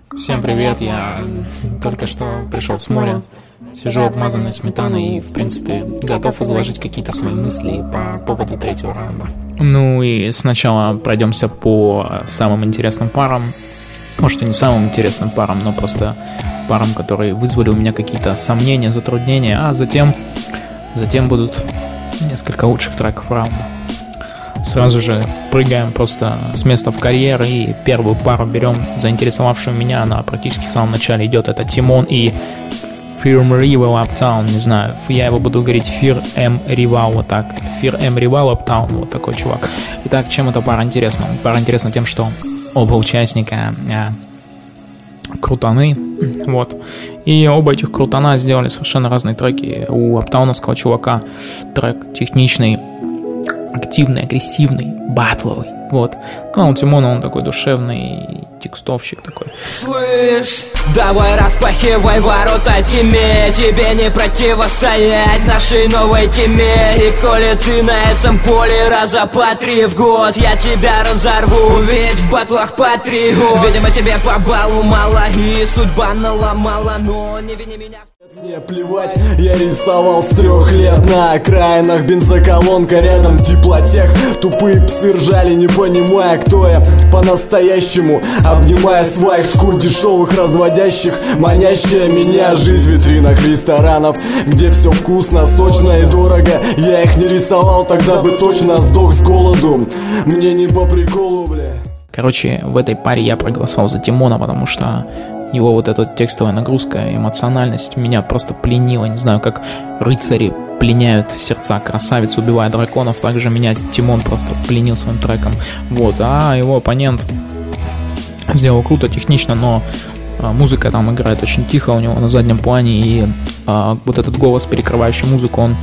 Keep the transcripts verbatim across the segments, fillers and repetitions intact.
Всем привет, я только что пришел с моря, сижу обмазанной сметаной и, в принципе, готов изложить какие-то свои мысли по поводу третьего раунда. Ну и сначала пройдемся по самым интересным парам. Может, и не самым интересным парам, но просто парам, которые вызвали у меня какие-то сомнения, затруднения, а затем, затем будут несколько лучших треков раунда. Сразу же прыгаем просто с места в карьер и первую пару берем, заинтересовавшую меня. Она практически в самом начале идет. Это Тимон и Fear M Rival Uptown. Не знаю, я его буду говорить Fear M Rival, вот так. Fear M Rival Uptown, вот такой чувак. Итак, чем эта пара интересна? Пара интересна тем, что оба участника а, крутаны, вот. И оба этих крутана сделали совершенно разные треки. У аптауновского чувака трек техничный, активный, агрессивный, батловый, вот. Ну, а у Тимона он такой душевный, текстовщик такой. Слышь, давай распахивай ворота тьме, тебе не противостоять нашей новой тьме. И коли ты на этом поле раза по три в год, я тебя разорву, ведь в батлах по три год. Видимо, тебе по баллу мало и судьба наломала, но не вини меня. Мне плевать, я рисовал с трех лет на окраинах, бензоколонка рядом, теплотех. Тупые псы ржали, не понимая, кто я по-настоящему, обнимая своих шкур дешевых разводящих. Манящая меня жизнь в витринах ресторанов, где все вкусно, сочно и дорого. Я их не рисовал, тогда бы точно сдох с голоду. Мне не по приколу, бля. Короче, в этой паре я проголосовал за Тимона, потому что его вот эта текстовая нагрузка, эмоциональность меня просто пленила. Не знаю, как рыцари пленяют сердца красавиц, убивая драконов, так же меня Тимон просто пленил своим треком. Вот, а его оппонент сделал круто, технично, но а, музыка там играет очень тихо у него на заднем плане, и а, вот этот голос, перекрывающий музыку, он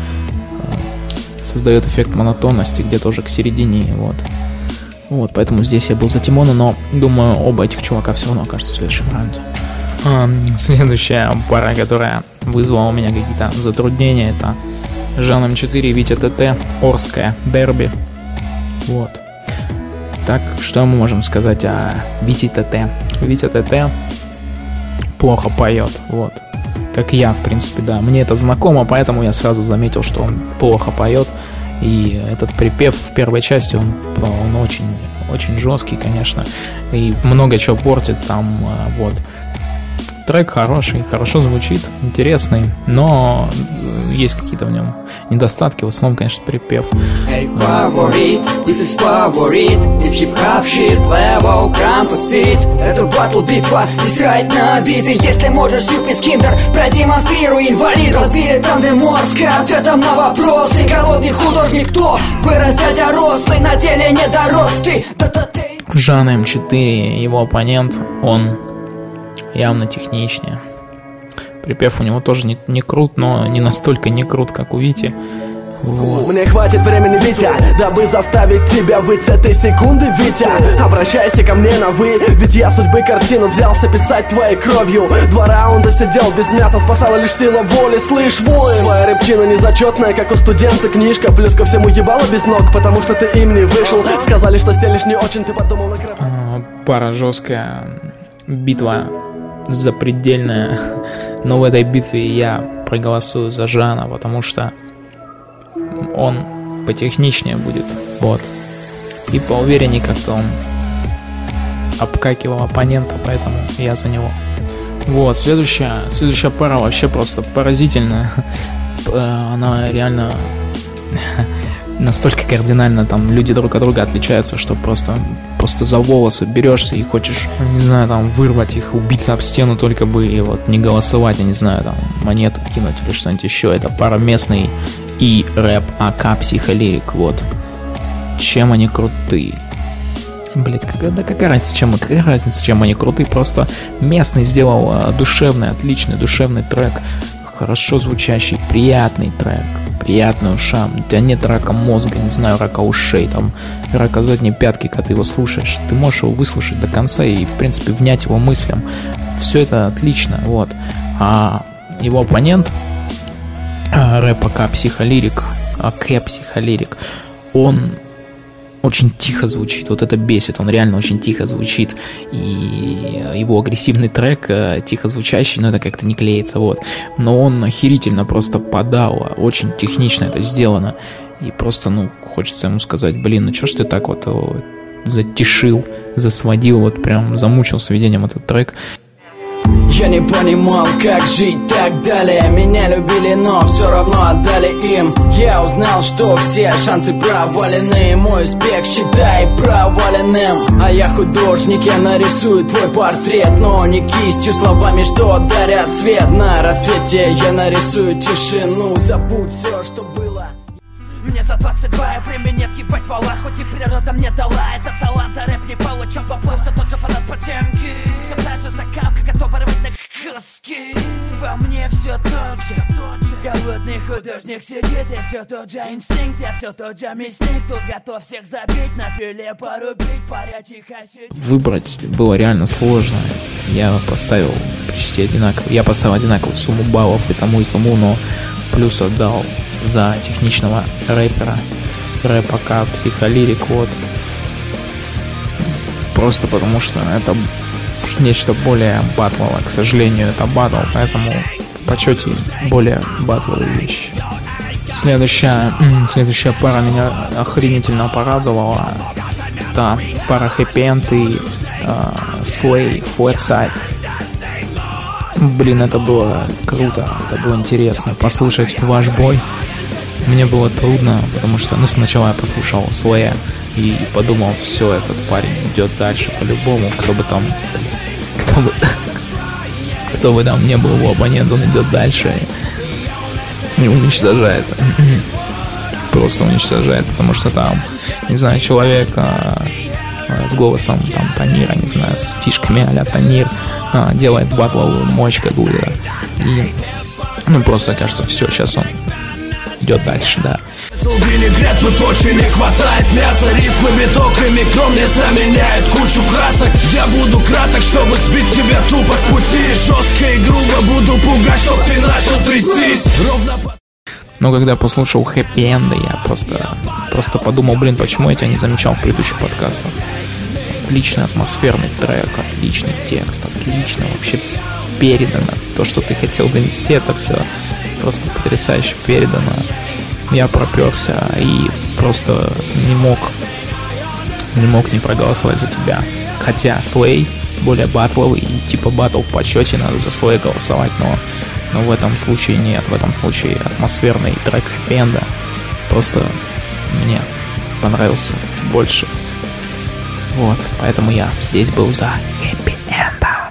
а, создает эффект монотонности где-то уже к середине, вот. Вот, поэтому здесь я был за Тимона, но думаю, оба этих чувака все равно окажутся в следующем раунде. А, следующая пара, которая вызвала у меня какие-то затруднения, это Жан Эм четыре и Витя ТТ, Орское дерби. Вот. Так, что мы можем сказать о Вите ТТ? Витя ТТ плохо поет, вот. Как и я, в принципе, да. Мне это знакомо, поэтому я сразу заметил, что он плохо поет. И этот припев в первой части, он, он очень, очень жесткий, конечно, и много чего портит там, вот. Трек хороший, хорошо звучит, интересный, но есть какие-то в нем недостатки, в основном, конечно, припев. Эй, фаворит, и ты фаворит, из хип-хап щит, левел, крампа, фит. Это батл битва, и срать на биты. Если можешь, сюрприз киндер, продемонстрируй инвалид. Разбили тандем Морска, ответом на вопрос. Ты голодный художник, кто? Вырос дядя рослый, на деле не дорос ты. Жан Эм четыре, его оппонент, он явно техничнее. Припев у него тоже не, не крут, но не настолько не крут, как у Вити. Вот. Мне хватит времени, Витя, дабы заставить тебя выйти этой секунды, Витя. Обращайся ко мне на вы, ведь я судьбы картину взялся писать твоей кровью. Два раунда сидел без мяса, спасала лишь сила воли. Слышь, воин, твоя рыбчина незачетная, как у студента книжка. Плюс ко всему ебало без ног, потому что ты им не вышел. Сказали, что стелишь не очень, ты подумал на кровь. а, Пара жесткая, битва запредельная. Но в этой битве я проголосую за Жана, потому что он потехничнее будет, вот. И поувереннее как-то он обкакивал оппонента, поэтому я за него. Вот, следующая, следующая пара вообще просто поразительная. Она реально настолько кардинально, там люди друг от друга отличаются, что просто, просто за волосы берешься и хочешь, не знаю, там вырвать их, убиться об стену, только бы и вот не голосовать, я не знаю, там монету кинуть или что-нибудь еще. Это пара местный и рэп АК Психолирик, вот. Чем они крутые? Блять, какая, да какая разница, чем, какая разница, чем они крутые? Просто местный сделал а, душевный, отличный душевный трек, хорошо звучащий, приятный трек, приятный ушам. У тебя нет рака мозга, не знаю, рака ушей, там, рака задней пятки, когда ты его слушаешь. Ты можешь его выслушать до конца и, в принципе, внять его мыслям. Все это отлично, вот. А его оппонент, рэп АК Психолирик, АК Психолирик, он очень тихо звучит, вот это бесит, он реально очень тихо звучит, и его агрессивный трек, тихо звучащий, но это как-то не клеится, вот, но он охерительно просто подал, очень технично это сделано, и просто, ну, хочется ему сказать, блин, ну чё ж ты так вот затишил, засводил, вот прям замучил сведением этот трек. Я не понимал, как жить так далее. Меня любили, но все равно отдали им. Я узнал, что все шансы провалены. Мой успех считай проваленным. А я художник, я нарисую твой портрет, но не кистью, словами, что дарят свет. На рассвете я нарисую тишину. Забудь все, что было. Мне за двадцать два, и времени нет, ебать вала. Хоть и природа мне дала этот талант, за рэп не получил бабла. Все тот же фанат потемки, все та же закалка, готова рвать на куски. Во мне все тот же, голодный художник сидит, и все тот же инстинкт, и все тот же мясник. Тут готов всех забить, на филе порубить, паря тихо сидеть. Выбрать было реально сложно. Я поставил почти одинаково, я поставил одинаковую сумму баллов и тому, и тому, но плюс отдал за техничного рэпера, рэпака, психолирик, вот. Просто потому что это нечто более батловое. К сожалению, это батл, поэтому в почете более батловые вещи. Следующая, следующая пара меня охренительно порадовала. Это пара Happy End и uh, Slay, Flatside. Блин, это было круто, это было интересно послушать ваш бой. Мне было трудно, потому что, ну, сначала я послушал Слэя и подумал, все, этот парень идет дальше по-любому, кто бы там, кто бы, кто бы там не был его оппонент, он идет дальше и уничтожает, просто уничтожает, потому что там, не знаю, человек а, а, с голосом там Танира, не знаю, с фишками а-ля Танир, а, делает батловую мощь какую-то, и, ну, просто кажется, все, сейчас он идет дальше, да. Винегрет тут очень не хватает мяса, рифмы, биток и микро мне заменяет кучу красок. Я буду краток, чтобы сбить тебя тупо с пути. Жестко и грубо буду пугать, чтоб ты начал трястись. Ровно... Но когда послушал Happy End, я просто, просто подумал, блин, почему я тебя не замечал в предыдущих подкастах. Отличный атмосферный трек, отличный текст, отлично вообще передано. То, что ты хотел донести, это все просто потрясающе передано. Я проперся и просто не мог не мог не проголосовать за тебя. Хотя Slay более батловый и типа батл в почете, надо за Slay голосовать, но, но в этом случае нет. В этом случае атмосферный трек Happy End просто мне понравился больше. Вот, поэтому я здесь был за Happy End.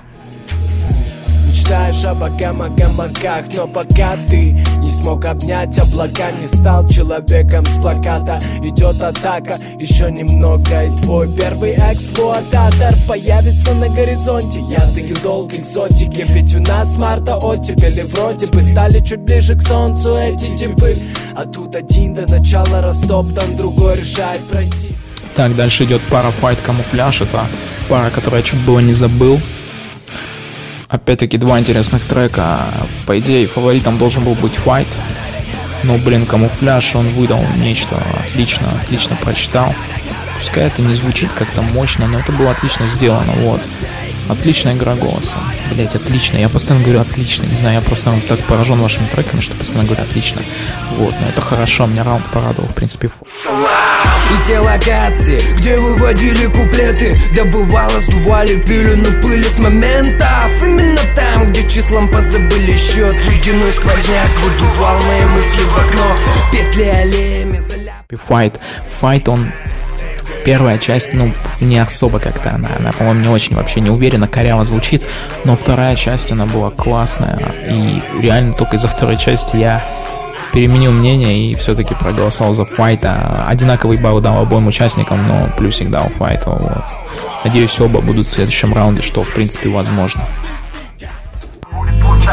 Мечтаешь о богам-гамаках, но пока ты не смог обнять облака, не стал человеком с плаката. Идет атака, еще немного, и твой первый эксплуататор появится на горизонте. Я даю долг экзотики, ведь у нас марта оттепели. Вроде бы стали чуть ближе к солнцу эти типы, а тут один до начала растоптан, другой решает пройти. Так, дальше идет пара Fight Камуфляж. Это пара, которую я чуть было не забыл. Опять-таки два интересных трека. По идее, фаворитом должен был быть Fight. Но, блин, Камуфляж, он выдал нечто отлично, отлично прочитал. Пускай это не звучит как-то мощно, но это было отлично сделано, вот. Отличная игра голоса. Блять, отлично. Я постоянно говорю отлично. Не знаю, я просто так поражен вашими треками, что постоянно говорю отлично. Вот, но это хорошо, меня раунд порадовал, в принципе. И те локации, где выводили куплеты, добывало, сдували пелену пыли с моментов. Именно там, где числом позабыли счет, ледяной сквозняк выдувал мои мысли в окно. Петли аллеями заляпали. Fight. Fight, он... Первая часть, ну, не особо как-то она, она, по-моему, не очень вообще не уверенно, коряво звучит, но вторая часть, она была классная, и реально только из-за второй части я переменил мнение и все-таки проголосовал за Файта. Одинаковый балл дал обоим участникам, но плюсик дал Файту, вот. Надеюсь, оба будут в следующем раунде, что, в принципе, возможно. Все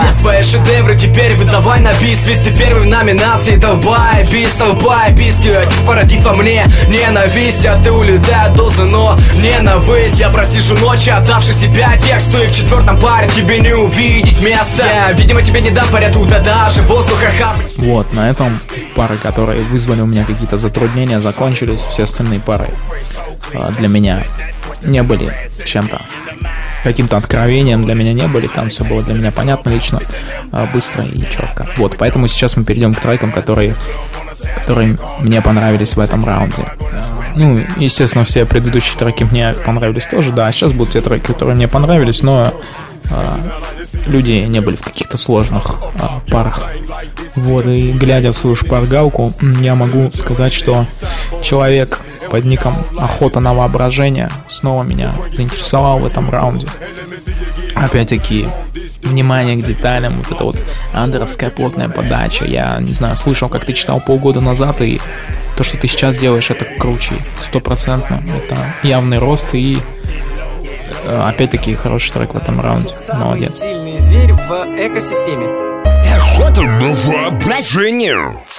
Все свои шедевры теперь выдавай на бис, ведь ты первый в номинации. Давай, бис, давай, бис, породит во мне ненависть, а ты улетай от дозы, но ненависть. Я просижу ночи, отдавши себя тексту, и в четвертом паре тебе не увидеть места. Я, видимо, тебе не дам поряду, да даже воздуха хапать. Вот, на этом пары, которые вызвали у меня какие-то затруднения, закончились. Все остальные пары а, для меня не были чем-то, каким-то откровением для меня не были. Там все было для меня понятно лично, а, быстро и четко. Вот, поэтому сейчас мы перейдем к трекам, которые, которые мне понравились в этом раунде. Ну, естественно, все предыдущие треки мне понравились тоже, да. Сейчас будут те треки, которые мне понравились, но а, люди не были в каких-то сложных а, парах. Вот, и глядя в свою шпаргалку, я могу сказать, что человек под ником Охота на воображение снова меня заинтересовал в этом раунде. Опять-таки, внимание к деталям, вот эта вот андеровская плотная подача. Я, не знаю, слышал, как ты читал полгода назад, и то, что ты сейчас делаешь, это круче, стопроцентно. Это явный рост и, опять-таки, хороший трек в этом раунде. Молодец. Сильный зверь в экосистеме. Охота на воображение.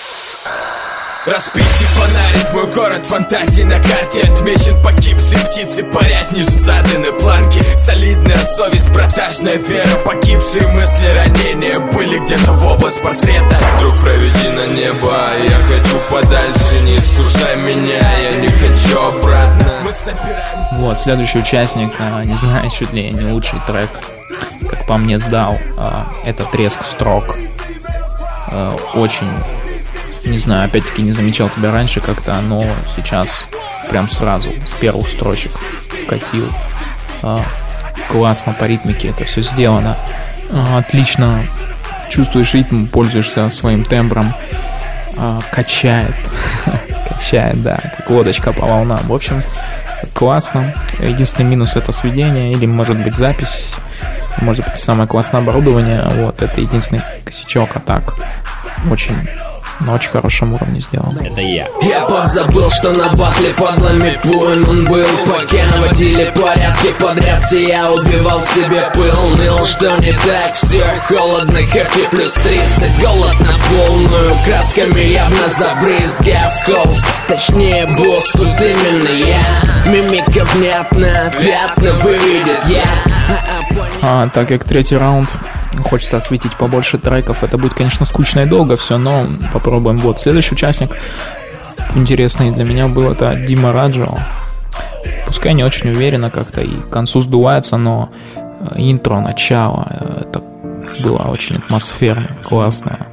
Распитый фонарик, мой город фантазии на карте. Отмечен погибшие птицы, парят ниже заданы планки. Солидная совесть, протажная вера. Погибшие мысли, ранения были где-то в область портрета. Друг, проведи на небо, я хочу подальше. Не искушай меня, я не хочу обратно. Мы собираем... Вот, следующий участник, не знаю, чуть ли не лучший трек, как по мне, сдал. Это «Треск строк». Очень... Не знаю, опять-таки не замечал тебя раньше как-то, но сейчас прям сразу с первых строчек вкатил. А, классно по ритмике это все сделано. А, отлично чувствуешь ритм, пользуешься своим тембром. А, качает. Качает, да, как лодочка по волнам. В общем, классно. Единственный минус — это сведение или, может быть, запись. Может быть, самое классное оборудование. Вот, это единственный косячок, а так очень... на очень хорошем уровне сделан. Это я. Я подзабыл, что на батле подлыми пуем он был. Пока наводили порядки подряд, я убивал в себе пыл. Ныл, что не так, все холодно, хэппи плюс тридцать. Голод на полную, красками явно забрызгав холст. Точнее, босс, тут именно я. Мимика внятна, пятна выведет я. А, так как третий раунд, хочется осветить побольше треков. Это будет, конечно, скучно и долго все, но попробуем. Вот, следующий участник интересный для меня был, это Дима Раджо. Пускай не очень уверенно как-то и к концу сдувается, но интро, начало, это было очень атмосферно, классно,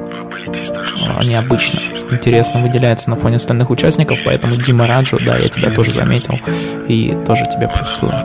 необычно, интересно, выделяется на фоне остальных участников. Поэтому Дима Раджо, да, я тебя тоже заметил и тоже тебе плюсую.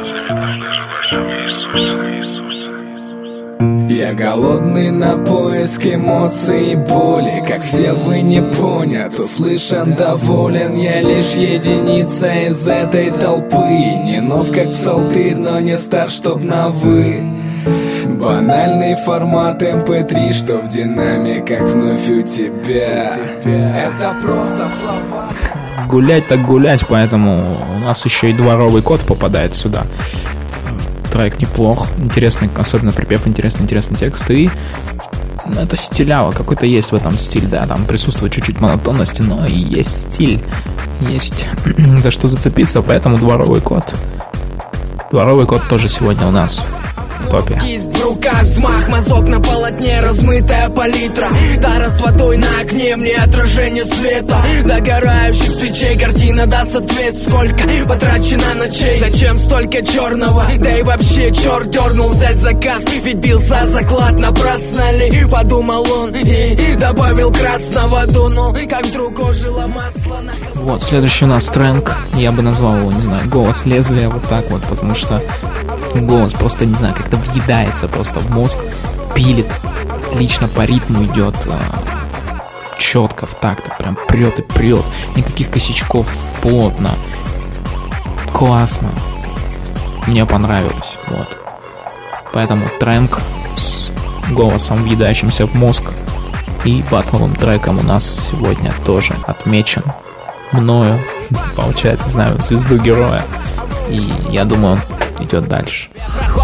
Я голодный на поиск эмоций и боли. Как все вы не понят, услышан, доволен. Я лишь единица из этой толпы. Не нов, как псалтырь, но не стар, чтоб на вы. Банальный формат эм пэ три, что в динамиках вновь у тебя. Это просто слова. Гулять так гулять, поэтому у нас еще и дворовый кот попадает сюда. Трек неплох, интересный, особенно припев, интересный, интересный текст. И ну, это стиляво, какой-то есть в этом стиль, да, там присутствует чуть-чуть монотонности, но и есть стиль, есть за что зацепиться, поэтому дворовый кот. Дворовый кот тоже сегодня у нас в топе. Кисть в руках, взмах, мазок на полотне, размытая палитра. Тара с водой на окне, мне отражение света. Догорающих свечей картина даст ответ. Сколько потрачено ночей, зачем столько черного? Да и вообще черт дернул взять заказ, ведь бил за заклад напрасно ли? Подумал он и добавил красного, дунул, как вдруг ожило масло на... Вот, следующий у нас трек, я бы назвал его, не знаю, голос лезвия, вот так вот, потому что голос просто, не знаю, как-то въедается просто в мозг, пилит, отлично по ритму идет, четко в такт, прям прет и прет, никаких косячков, плотно, классно, мне понравилось, вот. Поэтому трек с голосом, въедающимся в мозг, и батловым треком у нас сегодня тоже отмечен мною, получает, не знаю, звезду героя, и я думаю, он идет дальше.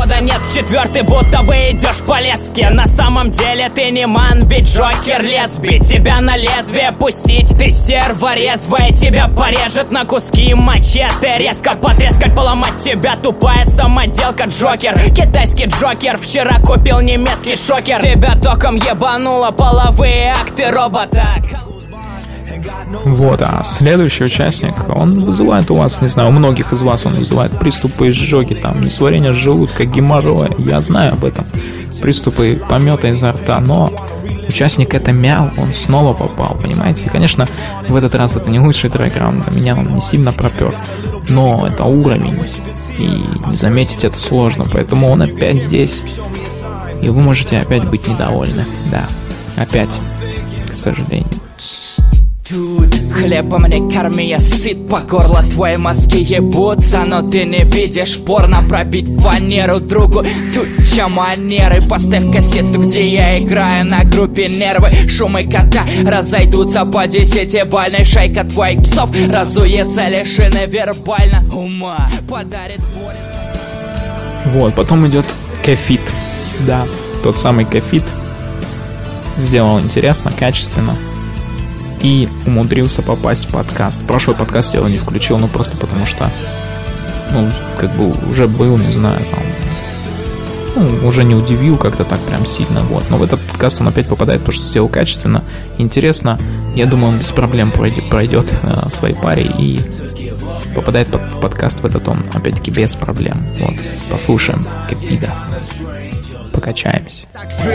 подхода нет. Четвертый будто бы идешь по леске. На самом деле ты не ман, ведь Джокер лесби. Тебя на лезвие пустить, ты серва резвая. Тебя порежет на куски мачете. Резко потрескать, поломать тебя, тупая самоделка. Джокер, китайский Джокер. Вчера купил немецкий шокер. Тебя током ебануло, половые акты робота. Вот, а следующий участник, он вызывает у вас, не знаю, у многих из вас он вызывает приступы изжоги, там, несварение желудка, геморроя, я знаю об этом, приступы помета изо рта, но участник это мял, он снова попал, понимаете, и, конечно, в этот раз это не лучший трек раунда, меня он не сильно пропер, но это уровень, и не заметить это сложно, поэтому он опять здесь, и вы можете опять быть недовольны, да, опять, к сожалению. Тут хлебом не корми, я сыт по горло. Твои мозги ебутся, но ты не видишь порно. Пробить фанеру другу, тут чё манеры. Поставь кассету, где я играю на группе нервы. Шумы кота разойдутся по десятибальной. Шайка твоих псов разуется лишь и невербально. Ума подарит боль. Вот, потом идет Кефит. Да, тот самый Кефит. Сделал интересно, качественно. И умудрился попасть в подкаст. Прошлый подкаст я его не включил, ну просто потому что, ну, как бы уже был, не знаю, там, ну, уже не удивил как-то так прям сильно, вот. Но в этот подкаст он опять попадает, потому что сделал качественно, интересно. Я думаю, он без проблем пройдет, пройдет э, своей паре и попадает под, в подкаст в этот он, опять-таки, без проблем. Вот, послушаем Кефида. Покачаемся.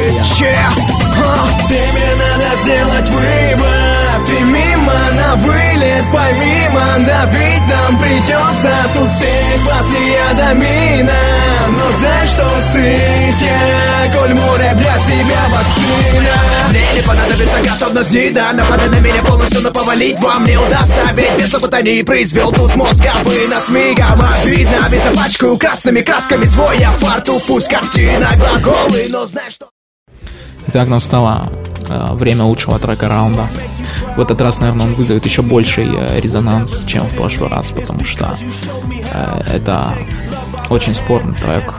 Тебе надо сделать выбор. Ты мимо на вылет, помимо, да ведь нам придется тут всех плотнее до мина. Но знай, что сытья, коль море для тебя вакцина. Мне не понадобится готовность ни да. Нападай на меня полностью, но повалить вам не удастся. Ведь без лопотаний произвел тут мозговый нас мигом. Обидно, ведь запачкаю красными красками свой я в порту. Пусть картина глаголы, но знай, что... Итак, настало э, время лучшего трека раунда. В этот раз, наверное, он вызовет еще больший э, резонанс, чем в прошлый раз, потому что э, это очень спорный трек.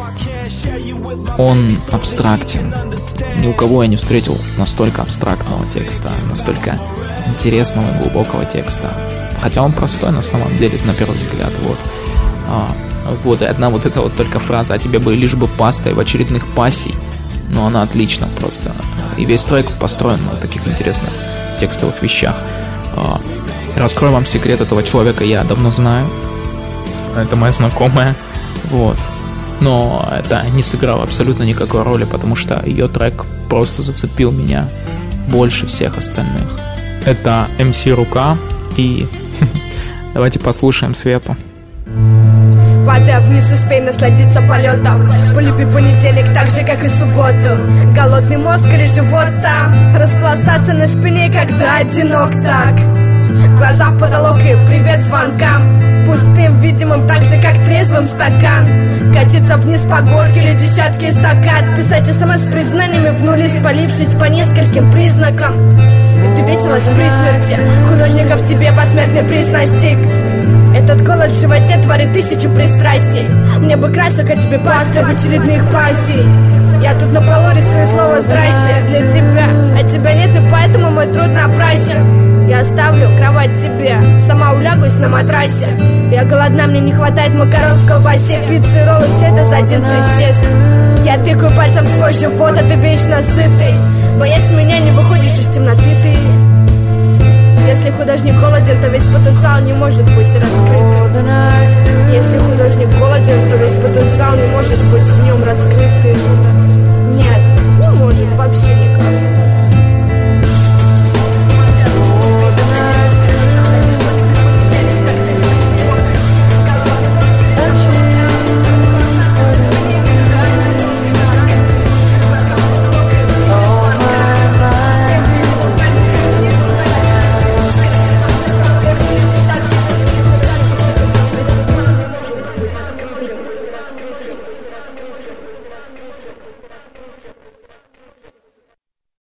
Он абстрактен. Ни у кого я не встретил настолько абстрактного текста, настолько интересного и глубокого текста. Хотя он простой на самом деле, на первый взгляд. Вот. А, вот, и одна вот эта вот только фраза «А тебе бы лишь бы пастой в очередных пассий». Но она отлично просто. И весь трек построен на таких интересных текстовых вещах. Раскрою вам секрет, этого человека я давно знаю. Это моя знакомая. Вот. Но это не сыграло абсолютно никакой роли, потому что ее трек просто зацепил меня больше всех остальных. Это эм си Рука. И давайте послушаем Свету. Падая вниз, успей насладиться полетом. Полюби понедельник так же, как и субботу. Голодный мозг или живот там. Распластаться на спине, когда одинок так. Глаза в потолок и привет звонкам. Пустым, видимым, так же, как трезвым стакан. Катиться вниз по горке или десятки эстакад. Писать смс с признаниями в нули, спалившись по нескольким признакам. И ты веселась при смерти. Художника в тебе посмертный приз настиг. Этот голод в животе творит тысячу пристрастий. Мне бы красок, а тебе пасты в очередных пассий. Я тут на полу рисую слово «здрасте» для тебя. А тебя нет, и поэтому мой труд напрасен. Я оставлю кровать тебе, сама улягусь на матрасе. Я голодна, мне не хватает макарон в колбасе, пиццы, роллы, все это за один присест. Я тыкаю пальцем в свой живот, а ты вечно сытый. Боясь меня, не выходишь из темноты ты. Если художник голоден, то весь потенциал не может быть раскрытым. Если художник голоден, то весь потенциал не может быть в нем раскрыт.